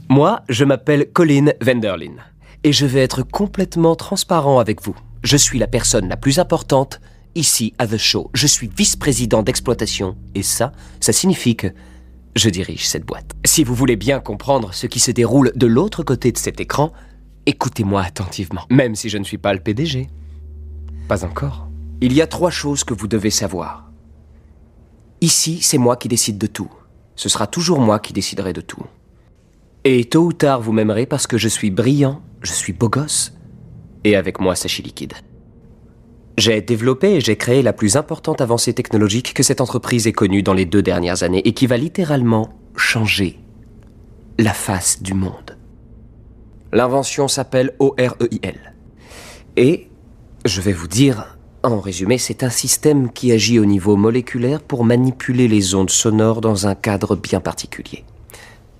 Moi, je m'appelle Colin Vanderlyn. Et je vais être complètement transparent avec vous. Je suis la personne la plus importante ici à The Show. Je suis vice-président d'exploitation. Et ça signifie que je dirige cette boîte. Si vous voulez bien comprendre ce qui se déroule de l'autre côté de cet écran, écoutez-moi attentivement. Même si je ne suis pas le PDG. Pas encore. Il y a 3 choses que vous devez savoir. Ici, c'est moi qui décide de tout. Ce sera toujours moi qui déciderai de tout. Et tôt ou tard, vous m'aimerez parce que je suis brillant, je suis beau gosse, et avec moi, sachet liquide. J'ai développé et j'ai créé la plus importante avancée technologique que cette entreprise ait connue dans les 2 dernières années et qui va littéralement changer la face du monde. L'invention s'appelle OREIL. Et, je vais vous dire, en résumé, c'est un système qui agit au niveau moléculaire pour manipuler les ondes sonores dans un cadre bien particulier.